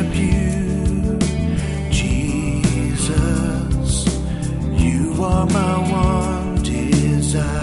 worship you, Jesus. You are my one desire.